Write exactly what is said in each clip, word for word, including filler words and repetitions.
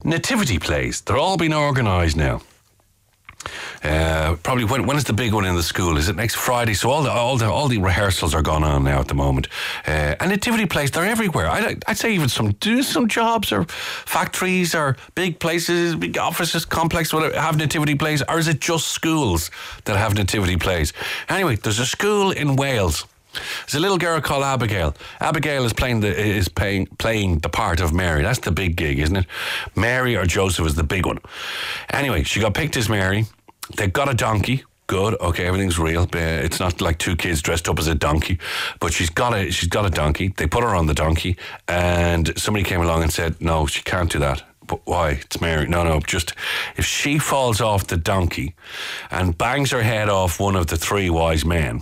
nativity plays. They're all being organised now. Uh, probably when when is the big one in the school? Is it next Friday? So all the all the all the rehearsals are going on now at the moment. Uh, and nativity plays, they're everywhere. I'd, I'd say even some do some jobs or factories or big places, big offices, complexes, whatever, have nativity plays. Or is it just schools that have nativity plays? Anyway, there's a school in Wales. There's a little girl called Abigail. Abigail is playing the is playing playing the part of Mary. That's the big gig, isn't it? Mary or Joseph is the big one. Anyway, she got picked as Mary. They've got a donkey. Good, okay, everything's real. Uh, It's not like two kids dressed up as a donkey, but she's got a she's got a donkey. They put her on the donkey, and somebody came along and said, "No, she can't do that." But why? It's Mary. No, no, just if she falls off the donkey and bangs her head off one of the three wise men.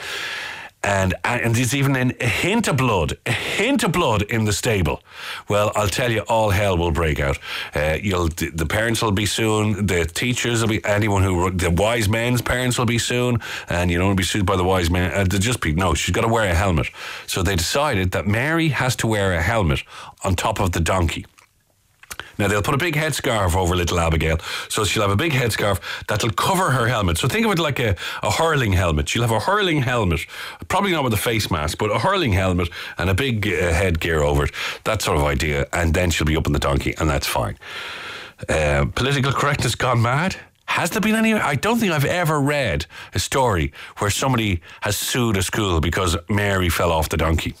And, and there's even a hint of blood, a hint of blood in the stable. Well, I'll tell you, all hell will break out. Uh, you'll, the parents will be sued, the teachers will be, anyone who, the wise men's parents will be sued, and you don't want to be sued by the wise men. Uh, they'll just be, no, she's got to wear a helmet. So they decided that Mary has to wear a helmet on top of the donkey. Now, they'll put a big headscarf over little Abigail, so she'll have a big headscarf that'll cover her helmet. So think of it like a, a hurling helmet. She'll have a hurling helmet, probably not with a face mask, but a hurling helmet and a big uh, headgear over it. That sort of idea. And then she'll be up on the donkey, and that's fine. Uh, political correctness gone mad? Has there been any? I don't think I've ever read a story where somebody has sued a school because Mary fell off the donkey.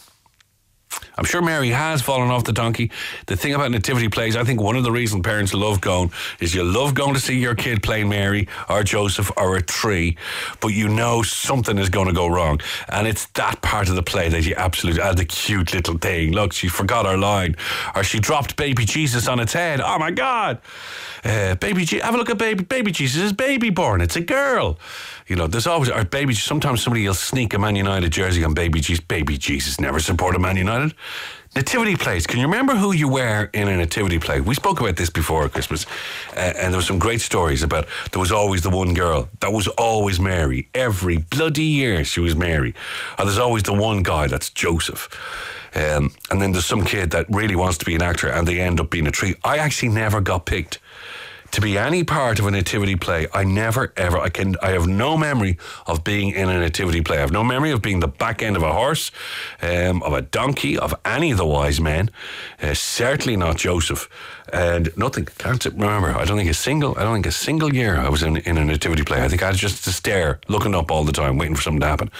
I'm sure Mary has fallen off the donkey. The thing about nativity plays, I think one of the reasons parents love going is you love going to see your kid playing Mary or Joseph or a tree, but you know something is going to go wrong. And it's that part of the play that you absolutely, ah, the cute little thing. Look, she forgot her line. Or she dropped baby Jesus on its head. Oh my God. Uh, baby, Je- have a look at baby, baby Jesus. Is baby born? It's a girl. You know, there's always, or baby, sometimes somebody will sneak a Man United jersey on baby Jesus. Baby Jesus never supported Man United. Nativity plays. Can you remember who you were in a nativity play? We spoke about this before Christmas, uh, and there were some great stories about there was always the one girl. That was always Mary. Every bloody year she was Mary. Or there's always the one guy that's Joseph. Um, and then there's some kid that really wants to be an actor and they end up being a tree. I actually never got picked to be any part of a nativity play. I never, ever, I can, I have no memory of being in a nativity play. I have no memory of being the back end of a horse, um, of a donkey, of any of the wise men. Uh, certainly not Joseph. And nothing, can't remember. I don't think a single, I don't think a single year I was in, in a nativity play. I think I was just to stare, looking up all the time, waiting for something to happen.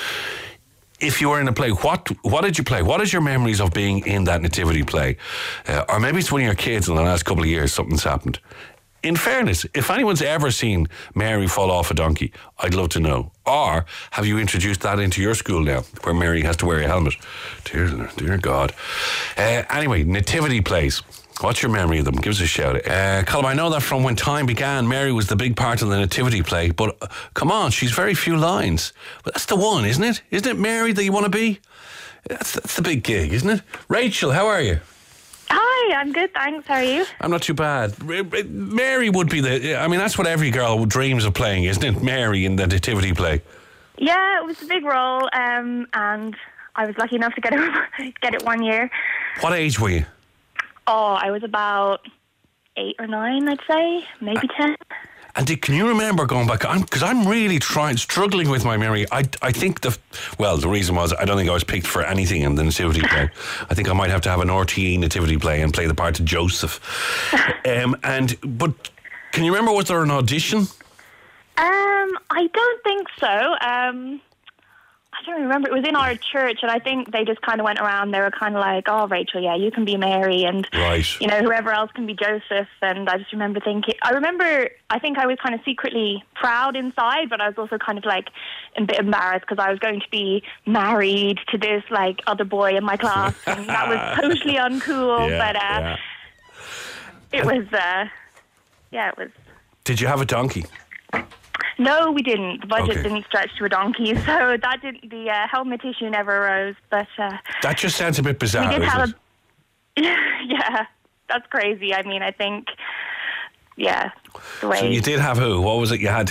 If you were in a play, what what did you play? What is your memories of being in that nativity play? Uh, or maybe it's one of your kids in the last couple of years, something's happened. In fairness, if anyone's ever seen Mary fall off a donkey, I'd love to know. Or have you introduced that into your school now, where Mary has to wear a helmet? Dear, dear God. Uh, anyway, nativity plays. What's your memory of them? Give us a shout. Uh, Colm, I know that from when time began, Mary was the big part of the nativity play, but uh, come on, she's very few lines. But that's the one, isn't it? Isn't it Mary that you want to be? That's, that's the big gig, isn't it? Rachel, how are you? Hi, I'm good, thanks. How are you? I'm not too bad. Mary would be the... I mean, that's what every girl dreams of playing, isn't it? Mary in the nativity play. Yeah, it was a big role, um, and I was lucky enough to get it, get it one year. What age were you? Oh, I was about eight or nine, I'd say. Maybe uh, ten. And did, can you remember going back? Because I'm, I'm really trying, struggling with my memory. I, I think the, well, the reason was I don't think I was picked for anything in the nativity play. I think I might have to have an R T E nativity play and play the part of Joseph. um, and but can you remember, was there an audition? Um, I don't think so. Um, I don't remember. It was in our church, and I think they just kind of went around. They were kind of like, "Oh, Rachel, yeah, you can be Mary, and right. you know, whoever else can be Joseph." And I just remember thinking, I remember, I think I was kind of secretly proud inside, but I was also kind of like a bit embarrassed because I was going to be married to this like other boy in my class, and that was totally uncool. Yeah, but uh, yeah. it was, uh, yeah, it was. Did you have a donkey? No, we didn't. The budget Okay. didn't stretch to a donkey, so that didn't. The uh, helmet issue never arose. But uh, that just sounds a bit bizarre. we did isn't have it? a. Yeah, that's crazy. I mean, I think, yeah, the way. So you did have who? What was it you had?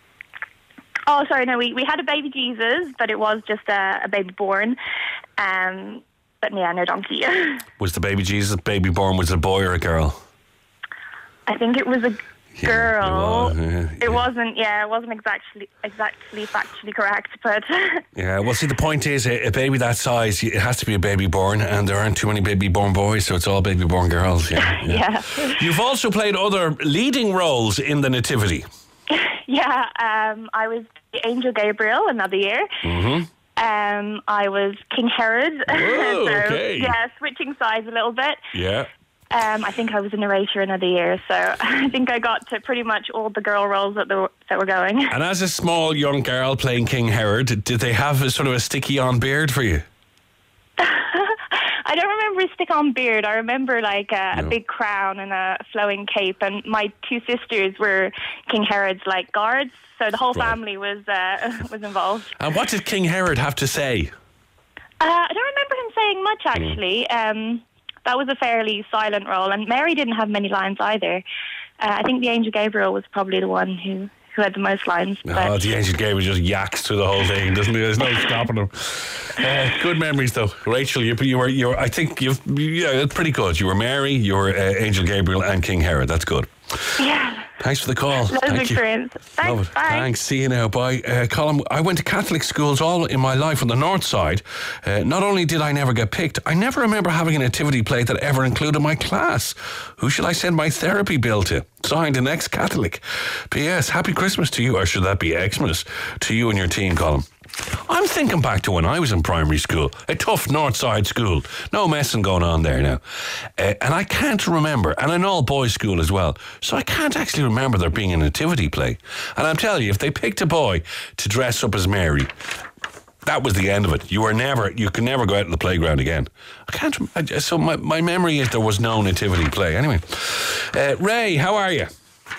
Oh, sorry, no, we we had a baby Jesus, but it was just a, a baby born. Um, but yeah, no donkey. Was the baby Jesus baby born? Was it a boy or a girl? I think it was a Yeah, girl. it was, yeah, It yeah. wasn't. Yeah, it wasn't exactly exactly factually correct, but Yeah, well, see, the point is, a, a baby that size, it has to be a baby born, and there aren't too many baby born boys, so it's all baby born girls. Yeah, yeah. yeah, You've also played other leading roles in the Nativity. yeah. Um, I was the Angel Gabriel another year. Mm-hmm. Um, I was King Herod. Whoa, so, okay. yeah, switching sides a little bit. Yeah. Um, I think I was a narrator another year, so I think I got to pretty much all the girl roles that, the, that were going. And as a small young girl playing King Herod, did they have a sort of a sticky-on beard for you? I don't remember a stick-on beard. I remember like a, No. a big crown and a flowing cape. And my two sisters were King Herod's like guards, so the whole Right. family was uh, was involved. And what did King Herod have to say? Uh, I don't remember him saying much actually. Um, that was a fairly silent role, and Mary didn't have many lines either. Uh, I think the Angel Gabriel was probably the one who. who had the most lines. Oh, But the Angel Gabriel just yaks through the whole thing, doesn't he? There's no stopping him. Uh, good memories, though, Rachel. You, you were, you were. I think you've. Yeah, that's pretty good. You were Mary, you were uh, Angel Gabriel, and King Herod. That's good. yeah, Thanks for the call. loads of Thank you. experience. Thanks. Love it. Bye. Thanks. See you now. Bye. Uh, Colin, I went to Catholic schools all in my life on the north side. Uh, not only did I never get picked, I never remember having a nativity play that ever included my class. Who should I send my therapy bill to? Signed, an ex-Catholic. P S. Happy Christmas to you, or should that be Xmas, to you and your team, Colin. I'm thinking back to when I was in primary school, a tough north side school. No messing going on there now. Uh, and I can't remember, and an all boys school as well, so I can't actually remember there being a nativity play. And I'm telling you, if they picked a boy to dress up as Mary, that was the end of it. You were never, you could never go out to the playground again. I can't, rem- I, so my, my memory is there was no nativity play. Anyway, uh, Ray, how are you?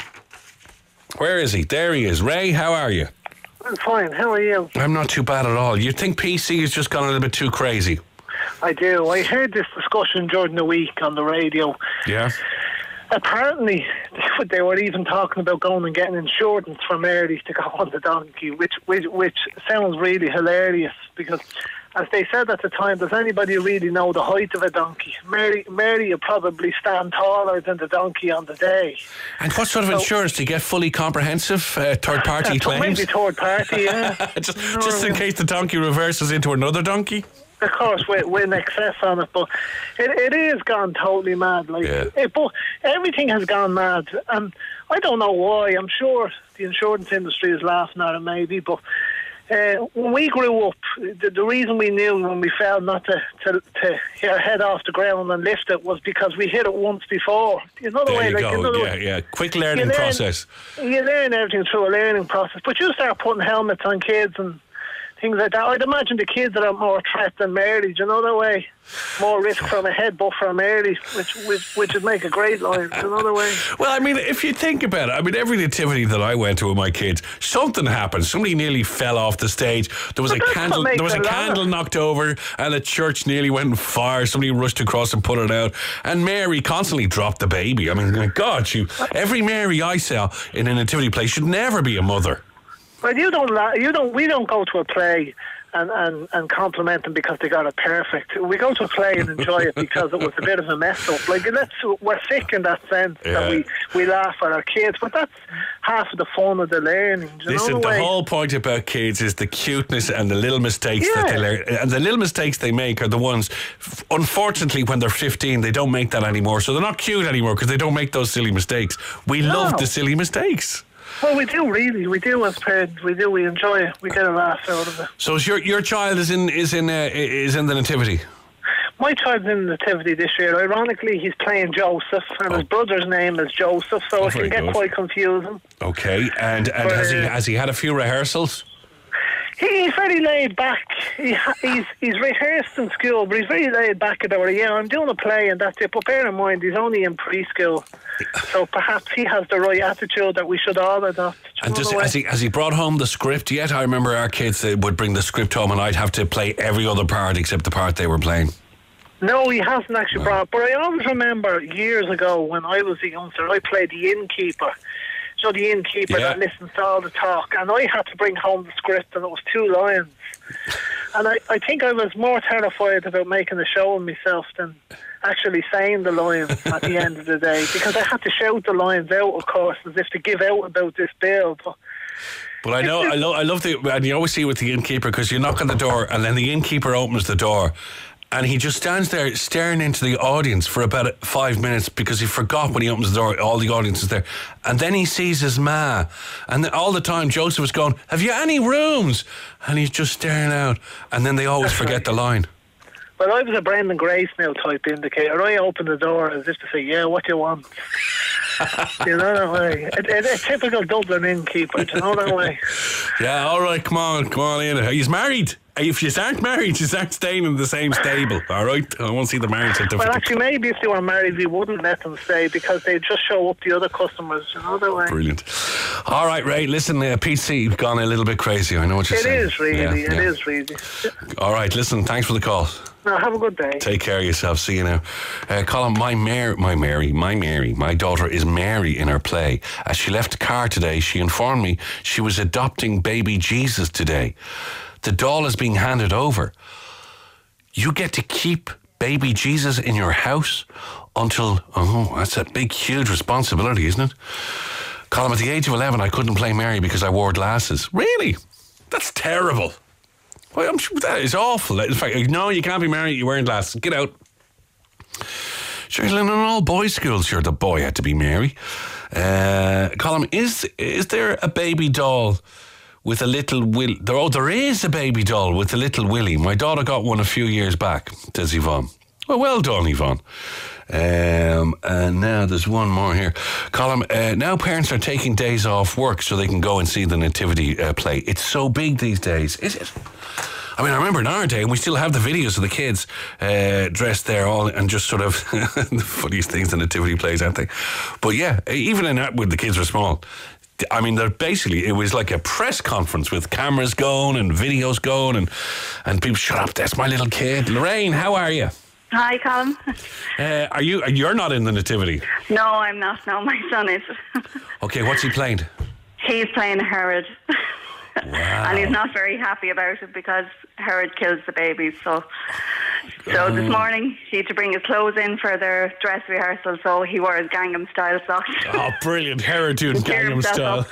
Where is he? There he is. Ray, how are you? I'm fine. How are you? I'm not too bad at all. You think P C has just gone a little bit too crazy? I do. I heard this discussion during the week on the radio. Yeah. Apparently, they were even talking about going and getting insurance for Mary to go on the donkey, which, which which sounds really hilarious because, as they said at the time, does anybody really know the height of a donkey? Mary, Mary would probably stand taller than the donkey on the day. And what sort of So- insurance do you get? Fully comprehensive uh, third-party Uh, claims? Maybe third party, yeah. just, You know just what I in mean? case the donkey reverses into another donkey? Of course, with, with excess on it, but it, it is gone totally mad. Like, Yeah. it, but everything has gone mad, and I don't know why. I'm sure the insurance industry is laughing at it, maybe. But uh, when we grew up, the, the reason we knew when we fell not to to, to hit our head off the ground and lift it was because we hit it once before. You know the There way, you like go. you know the Yeah, way- yeah. Quick learning learn- process. You learn everything through a learning process, but you start putting helmets on kids and things like that. I'd imagine the kids are more threat than Mary. Do you know the way? More risk from a headbutt from Mary, which which which would make a great line. Do you know the way? Well, I mean, if you think about it, I mean, every nativity that I went to with my kids, something happened. Somebody nearly fell off the stage. There was But a that's candle. what makes There was a it laugh. candle knocked over, and the church nearly went on fire. Somebody rushed across and put it out. And Mary constantly dropped the baby. I mean, my God, you. Every Mary I saw in a nativity play should never be a mother. Well, you don't. la- You don't. We don't go to a play and, and, and compliment them because they got it perfect. We go to a play and enjoy it because it was a bit of a mess up. Like let's, we're sick in that sense Yeah. that we, we laugh at our kids, but that's half of the fun of the learning. Do you Listen, know the, the way? whole point about kids is the cuteness and the little mistakes that Yeah. they learn. And the little mistakes they make are the ones, f- unfortunately, when they're fifteen, they don't make that anymore. So they're not cute anymore because they don't make those silly mistakes. We No. love the silly mistakes. Well, we do really. We do as parents. We do. We enjoy it. We get a laugh out of it. So is your your child is in is in uh, is in the nativity. My child's in the nativity this year. Ironically, he's playing Joseph, and Oh. his brother's name is Joseph, so Oh, it very can get good. quite confusing. Okay, and and But, has he uh, has he had a few rehearsals? He, he's very laid back. He, ha- he's he's rehearsed in school, but he's very laid back about it. Yeah, I'm doing a play, and that's it. But bear in mind, he's only in preschool, so perhaps he has the right attitude that we should all adopt. Do you And know does, the way? has he has he brought home the script yet? I remember our kids they would bring the script home, and I'd have to play every other part except the part they were playing. No, he hasn't actually brought. But I always remember years ago when I was a youngster, I played the innkeeper. So the innkeeper Yeah. that listens to all the talk, and I had to bring home the script, and it was two lines. And I, I think I was more terrified about making a show of myself than actually saying the lines at the end of the day, because I had to shout the lines out, of course, as if to give out about this bill. But But I know, I love, I love the, and you always see it with the innkeeper, because you knock on the door and then the innkeeper opens the door and he just stands there staring into the audience for about five minutes because he forgot when he opens the door, all the audience is there. And then he sees his ma. And then all the time Joseph is going, have you any rooms? And he's just staring out. And then they always forget the line. Well, I was a Brendan Grace now type indicator. I opened the door as if to say, yeah, what do you want? You know that way. A, a, a typical Dublin innkeeper, you know that way. Yeah, all right, come on, come on in. He's married. If you aren't married, you aren't staying in the same stable, all right? I won't see the marriage certificate. Well, actually, maybe if they were married, we wouldn't let them stay because they'd just show up the other customers, you know that way. Brilliant. All right, Ray, listen, uh, P C, you've gone a little bit crazy. I know what you're it saying. It is really, yeah, it yeah. is really. All right, listen, thanks for the call. No, have a good day. Take care of yourself. See you now. Uh, Colin, my Mary, my Mary, my Mary, my daughter is Mary in her play. As she left the car today, she informed me she was adopting baby Jesus today. The doll is being handed over. You get to keep baby Jesus in your house until, oh, that's a big, huge responsibility, isn't it? Colin, at the age of eleven, I couldn't play Mary because I wore glasses. Really? That's terrible. Well, I'm sure that is awful. In fact, no, you can't be married, you're wearing glasses. Get out. Sure, in all boys' schools, sure, the boy had to be Mary. Uh, Colin, is is there a baby doll with a little Will? There, oh, there is a baby doll with a little Willie. My daughter got one a few years back, says Yvonne. Well, well done, Yvonne. Um, and now there's one more here. Colin, uh, now parents are taking days off work so they can go and see the nativity uh, play. It's so big these days, is it? I mean, I remember in our day, and we still have the videos of the kids uh, dressed there, all and just sort of the funniest things the nativity plays, aren't they? But yeah, even in that, when the kids were small, I mean, they're basically, it was like a press conference with cameras going and videos going, and and people, shut up, that's my little kid. Lorraine, how are you? Hi, Colin. Uh, are you? You're not in the nativity? No, I'm not. No, my son is. Okay, what's he playing? He's playing Herod. Wow. And he's not very happy about it because Herod kills the babies. So, so oh. this morning he had to bring his clothes in for their dress rehearsal. So he wore his Gangnam Style socks. Oh, brilliant! Herod doing Gangnam Style.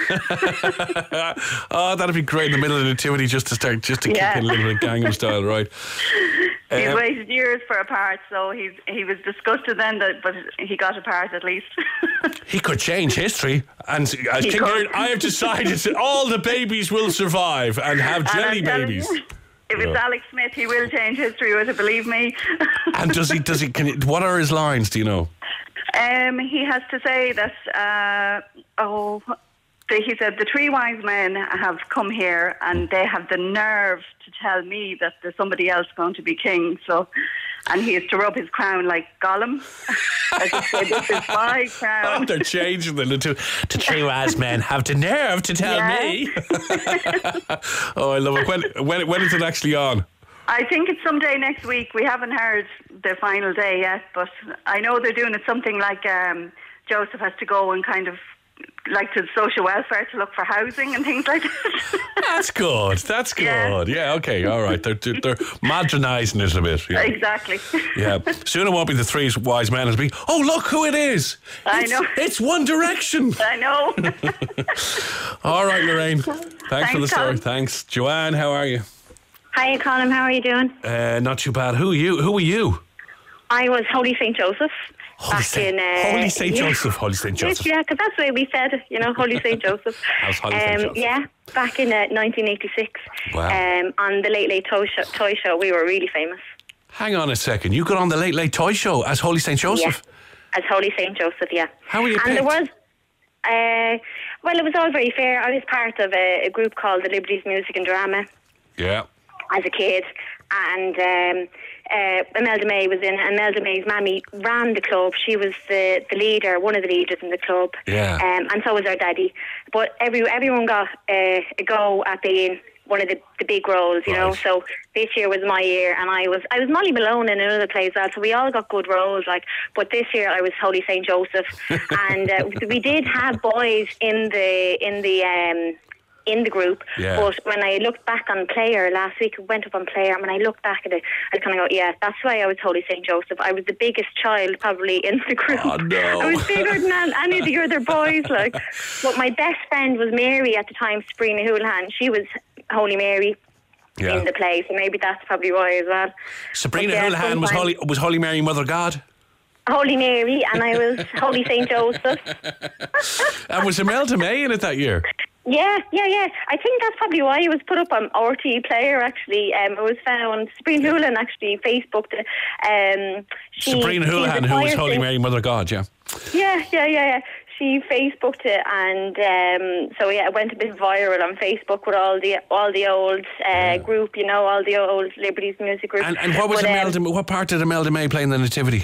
Oh, that'd be great in the middle of the nativity, just to start, just to yeah. kick in a little bit of Gangnam Style, right? He's um, waited years for a part, so he's he was disgusted then, that, but he got a part at least. He could change history, and as He King could. Herod, I have decided that all the babies will survive and have And jelly I'm telling babies. you, if it's Yeah. Alex Smith, he will change history with it, believe me. And does he? Does he? Can he, what are his lines? Do you know? Um, he has to say that, uh, oh, the, he said, the three wise men have come here and they have the nerve to tell me that there's somebody else going to be king. So, and he has to rub his crown like Gollum. As he said, this is my Oh, crown. they're changing the little. The three wise men have the nerve to tell Yeah. me. Oh, I love it. When, when, when is it actually on? I think it's someday next week. We haven't heard the final day yet, but I know they're doing it something like um, Joseph has to go and kind of like to social welfare to look for housing and things like that. That's good. That's good. Yeah. Yeah. Okay. All right. They're they're, they're modernising it a bit. Yeah. Exactly. Yeah. Soon it won't be the three wise men. It'll be, oh, look who it is. I It's- know. It's One Direction. I know. All right, Lorraine. Thanks, Thanks, for the story. Colin. Thanks. Joanne, how are you? Hi, Colin. How are you doing? Uh, not too bad. Who are you? Who are you? I was Holy Saint Joseph Holy back Saint, in... Uh, Holy Saint yeah. Joseph. Holy Saint Joseph. Yeah, because that's the way we said it, you know, Holy Saint Joseph. How's Holy Saint Joseph? Yeah, back in uh, nineteen eighty-six. Wow. Um, on the Late Late Toy Show, toy show, we were really famous. Hang on a second. You got on the Late Late Toy Show as Holy Saint Joseph? Yeah, as Holy Saint Joseph, yeah. How were you And picked? there was... Uh, well, it was all very fair. I was part of a, a group called the Liberties Music and Drama Yeah. as a kid, and um, uh, Imelda May was in, and Imelda May's mammy ran the club. She was the, the leader, one of the leaders in the club, Yeah. um, and so was our daddy. But every everyone got uh, a go at being one of the, the big roles, you know. Right. So this year was my year, and I was I was Molly Malone in another play as well. So we all got good roles, like. But this year I was Holy Saint Joseph, and uh, we did have boys in the in the. Um, in the group. Yeah. But when I looked back on Player last week, I went up on Player, and when I looked back at it, I kind of go, yeah, that's why I was Holy Saint Joseph. I was the biggest child probably in the group. Oh, no. I was bigger than any of the other boys. Like, but my best friend was Mary at the time, Sabrina Houlihan. She was Holy Mary. Yeah. In the play, so maybe that's probably why as well. Sabrina But, yeah, Houlihan was sometimes- Holy, was Holy Mary Mother God? Holy Mary, and I was Holy Saint Joseph. And was Imelda May in it that year? Yeah, yeah, yeah. I think that's probably why it was put up on R T E Player, actually. Um, it was found, Sabrina Houlihan actually Facebooked it. Um, she, Sabrina she's Houlihan, a who was choir Holy sing- Mary Mother God, yeah. Yeah, yeah, yeah, yeah. She Facebooked it, and um, so yeah, it went a bit viral on Facebook with all the all the old uh, Yeah. group, you know, all the old Liberties music group. And, and what was But, um, Imelda, what part did Imelda May play in the Nativity?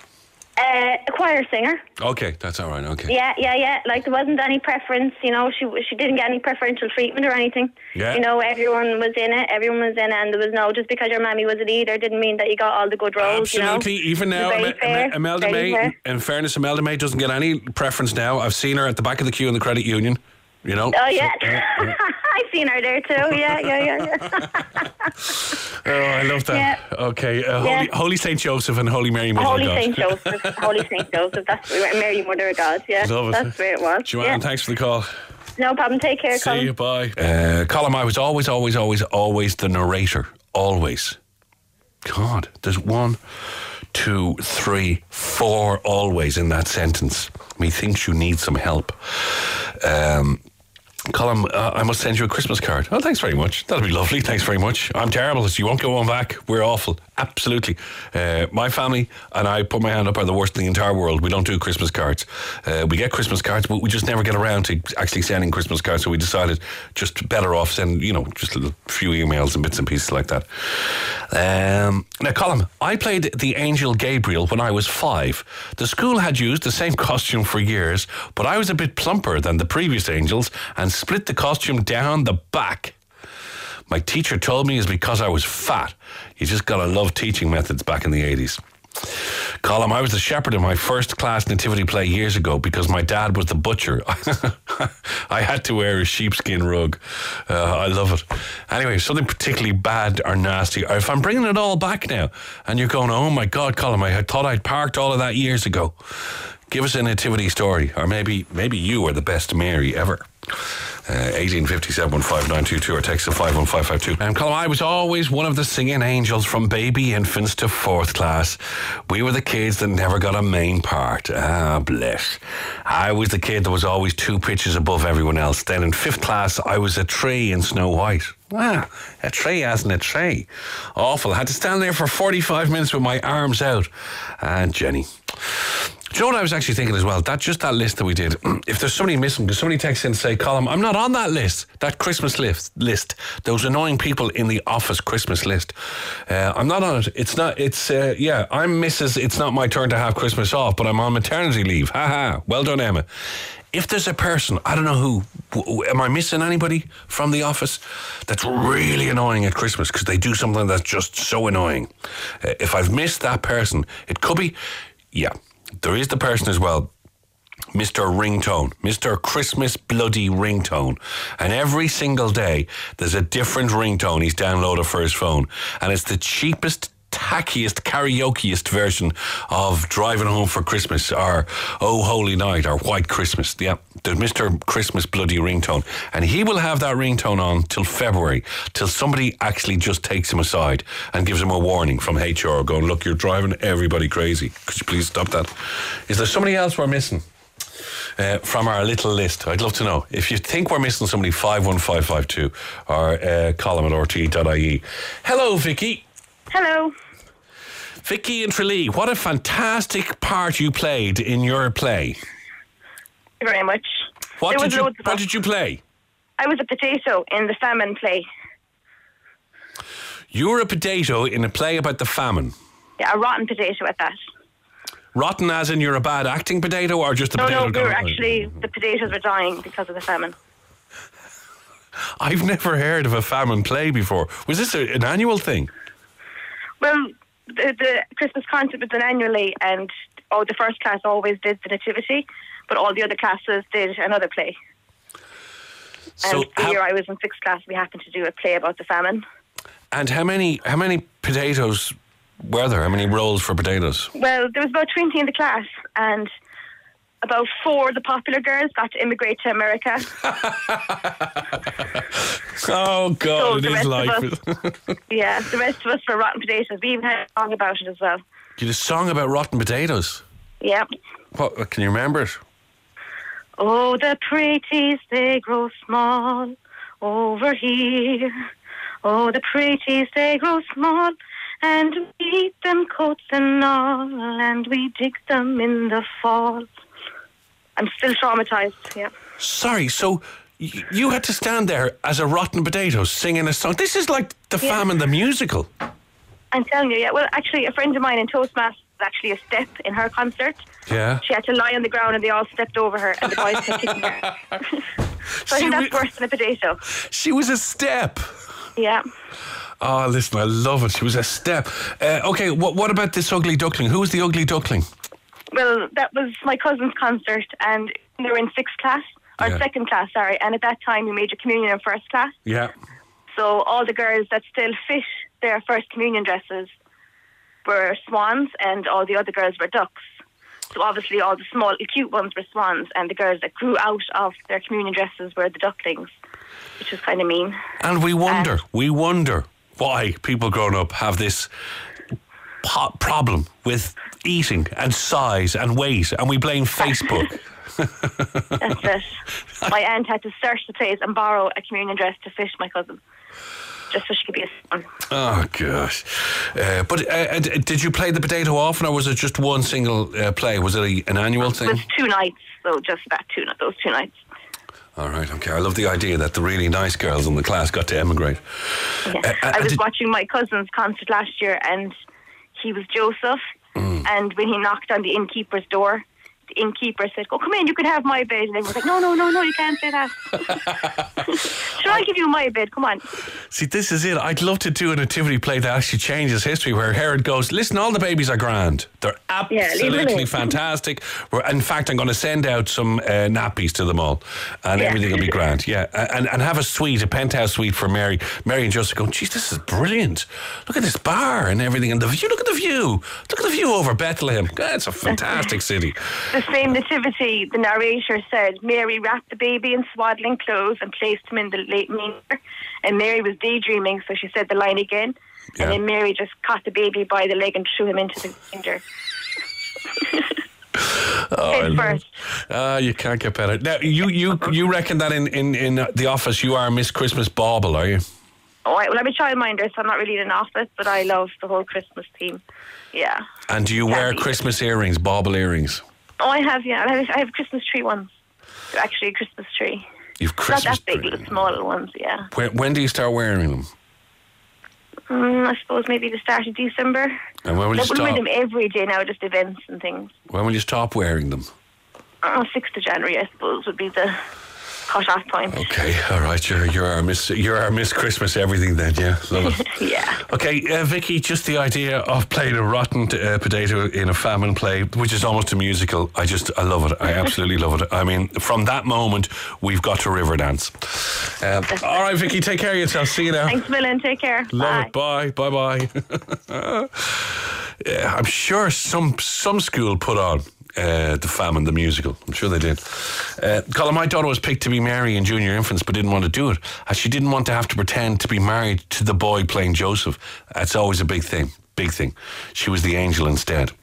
Uh, a choir singer. Okay, that's all right, okay. Yeah, yeah, yeah. Like there wasn't any preference, you know. She she didn't get any preferential treatment or anything. Yeah. You know, everyone was in it. Everyone was in it, and there was no just because your mammy was a leader didn't mean that you got all the good roles. Absolutely, you know? even now, It was very Im- fair, Im- Imelda very May, fair. in fairness, Imelda May doesn't get any preference now. I've seen her at the back of the queue in the credit union, you know. Oh yeah, So, yeah, yeah. I've seen her there too. Yeah, yeah, yeah, yeah. Oh, I love that. Yeah. Okay, uh, Holy, Yeah. Holy Saint Joseph and Holy Mary Mother Holy of God. Saint Joseph, Holy Saint Joseph. That's where Mary, Mother of God. Yeah, Love it. that's where it was. Joanne, yeah. thanks for the call. No problem. Take care, See Colin. you, bye. Uh, Colin, I was always, always, always, always the narrator. Always. God, there's one, two, three, four always in that sentence. Methinks you need some help. Um, Colin, uh, I must send you a Christmas card. Oh, thanks very much. That'll be lovely. Thanks very much. I'm terrible. So you won't go on back. We're awful. Absolutely. Uh, my family and I put my hand up are the worst in the entire world. We don't do Christmas cards. Uh, we get Christmas cards, but we just never get around to actually sending Christmas cards. So we decided just better off send, you know, just a little few emails and bits and pieces like that. Um, now, Colin, I played the Angel Gabriel when I was five. The school had used the same costume for years, but I was a bit plumper than the previous angels and split the costume down the back. My teacher told me it's because I was fat. You just gotta love teaching methods back in the eighties. Colin, I was the shepherd in my first class nativity play years ago because my dad was the butcher. I had to wear a sheepskin rug. Uh, I love it. Anyway, something particularly bad or nasty, or if I'm bringing it all back now and you're going, oh my God, Colin, I had thought I'd parked all of that years ago. Give us a nativity story, or maybe maybe you are the best Mary ever. Uh, eighteen fifty-seven, five nine two two or text to five one five five two. And Colin, I was always one of the singing angels from baby infants to fourth class. We were the kids that never got a main part. Ah, bless. I was the kid that was always two pitches above everyone else. Then in fifth class, I was a tree in Snow White. Ah, a tree as in a tray. Awful. I had to stand there for forty-five minutes with my arms out. And Jenny. Do you know what I was actually thinking as well? That just that list that we did. If there's somebody missing, because somebody texts in and say, Colin, I'm not on that list, that Christmas list. list. Those annoying people in the office Christmas list. Uh, I'm not on it. It's not, it's, uh, yeah, I'm Missus It's not my turn to have Christmas off, but I'm on maternity leave. Ha ha. Well done, Emma. If there's a person, I don't know who, w- am I missing anybody from the office that's really annoying at Christmas because they do something that's just so annoying? Uh, if I've missed that person, it could be, yeah. There is the person as well, Mister Ringtone, Mister Christmas bloody ringtone. And every single day, there's a different ringtone he's downloaded for his phone. And it's the cheapest, tackiest, karaokeist version of Driving Home for Christmas or Oh Holy Night or White Christmas. Yeah, there's Mister Christmas bloody ringtone. And he will have that ringtone on till February, till somebody actually just takes him aside and gives him a warning from H R going, look, you're driving everybody crazy. Could you please stop that? Is there somebody else we're missing? Uh, from our little list. I'd love to know. If you think we're missing somebody, five one five five two or uh, column at r t dot i e. Hello, Vicky. Hello. Vicky and Tralee, what a fantastic part you played in your play. Thank you very much. What, There did was you, loads of what us. did you play? I was a potato in the famine play. You were a potato in a play about the famine. Yeah, a rotten potato at that. Rotten as in you're a bad acting potato or just a No, potato? no, we were going- actually, the potatoes were dying because of the famine. I've never heard of a famine play before. Was this a, an annual thing? Well, the, the Christmas concert was done annually, and oh, the first class always did the nativity, but all the other classes did another play. And So the how- year I was in sixth class, we happened to do a play about the famine. And how many how many potatoes were there? How many rolls for potatoes? Well, there was about twenty in the class, and about four of the popular girls got to immigrate to America. Oh, God, So it the is rest of life. Yeah, the rest of us for rotten potatoes. We even had a song about it as well. You had a song about rotten potatoes. Yeah. What, can you remember it? Oh, the pretties, they grow small over here. Oh, the pretties, they grow small, and we eat them coats and all, and we dig them in the fall. I'm still traumatized, yeah. Sorry, so y- you had to stand there as a rotten potato singing a song. This is like The Yeah. Famine, the musical. I'm telling you, yeah. Well, actually, a friend of mine in Toastmasters was actually a step in her concert. Yeah. She had to lie on the ground and they all stepped over her and the boys kept kicking her. So I She think that's re- worse than a potato. She was a step. Yeah. Oh, listen, I love it. She was a step. Uh, okay, what, what about this ugly duckling? Who was the ugly duckling? Well, that was my cousin's concert and they were in sixth class, or Yeah. second class, sorry. And at that time, we made your communion in first class. Yeah. So all the girls that still fit their first communion dresses were swans and all the other girls were ducks. So obviously all the small, cute ones were swans and the girls that grew out of their communion dresses were the ducklings, which was kind of mean. And we wonder, Uh, we wonder why people growing up have this po- problem with eating and size and weight, and we blame Facebook. That's it. My aunt had to search the place and borrow a communion dress to fit my cousin, just so she could be a swan. Oh, gosh. Uh, but uh, uh, d- did you play the potato often, or was it just one single uh, play? Was it a, an annual It thing? was two nights, so just that two, those two nights. All right, okay. I love the idea that the really nice girls in the class got to emigrate. Yeah. Uh, uh, I was did- watching my cousin's concert last year and he was Joseph, Mm. and when he knocked on the innkeeper's door, the innkeeper said, "Oh, come in, you can have my bed." And everyone was like, no, no, no, no, you can't say that. Should I give you my bed? Come on. See, this is it. I'd love to do a nativity play that actually changes history, where Herod goes, listen, all the babies are grand. They're Yeah, leave them absolutely in. fantastic. We're, in fact, I'm going to send out some uh, nappies to them all, and Yeah. everything will be grand. Yeah, and, and have a suite, a penthouse suite for Mary. Mary and Joseph go, geez, this is brilliant. Look at this bar and everything, and the view. Look at the view. Look at the view over Bethlehem. God, it's a fantastic city. The same nativity, the narrator said, Mary wrapped the baby in swaddling clothes and placed him in the late manger. And Mary was daydreaming, so she said the line again. Yeah. And then Mary just caught the baby by the leg and threw him into the manger. Oh, I Head love first. it. Ah, you can't get better. Now, you you you reckon that in, in, in the office you are Miss Christmas Bauble, are you? Oh, I, well, I'm a childminder, so I'm not really in an office, but I love the whole Christmas theme. Yeah. And do you Can't wear beat it. Christmas earrings, bauble earrings? Oh, I have, yeah. I have, I have Christmas tree ones. They're actually a Christmas tree. You've Not Christmas that big, tree. little small little ones, yeah. When, when do you start wearing them? Mm, I suppose maybe the start of December. And when will you I wouldn't wear stop? them every day now, just events and things. When will you stop wearing them? Oh, sixth of January, I suppose, would be the cut-off point. Okay, all right. You're you're our Miss you're our Miss Christmas everything then. Yeah, love it. Yeah. Okay, uh, Vicky, just the idea of playing a rotten uh, potato in a famine play, which is almost a musical. I just I love it. I absolutely love it. I mean, from that moment, we've got to Riverdance. Um, all right, Vicky, take care of yourself. See you now. Thanks, Millen. Take care. Love Bye. it. Bye. Bye. Bye. Yeah, I'm sure some some school put on uh, The Famine, the musical. I'm sure they did. Uh, Colin, my daughter was picked to be Mary in Junior Infants, but didn't want to do it. And she didn't want to have to pretend to be married to the boy playing Joseph. That's always a big thing. Big thing. She was the angel instead.